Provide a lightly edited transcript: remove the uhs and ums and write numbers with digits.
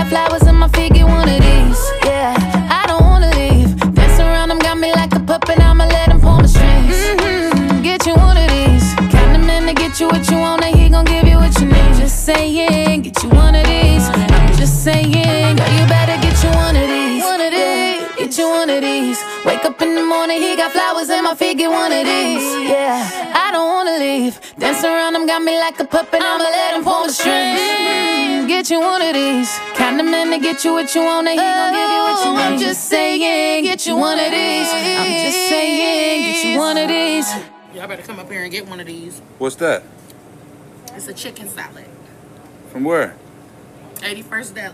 got flowers in my feet, get one of these. Yeah, I don't wanna leave. Dance around him, got me like a puppet, I'ma let him pull the strings. Get you one of these. Count them in to get you what you want, and he gon' give you what you need. Just saying, get you one of these. I'm just saying, girl, you better get you one of these. One of these, get you one of these. Wake up in the morning, he got flowers in my feet, get one of these. Yeah, I don't wanna leave. Dance around him, got me like a puppet, I'ma let him pull the strings. Get you one of these. Count them in to get you what you want, and he gon' give you what you need. I'm just saying, get you one of these. I'm just saying, get you one of these. Y'all better come up here and get one of these. What's that? It's a chicken salad. From where? 81st Deli.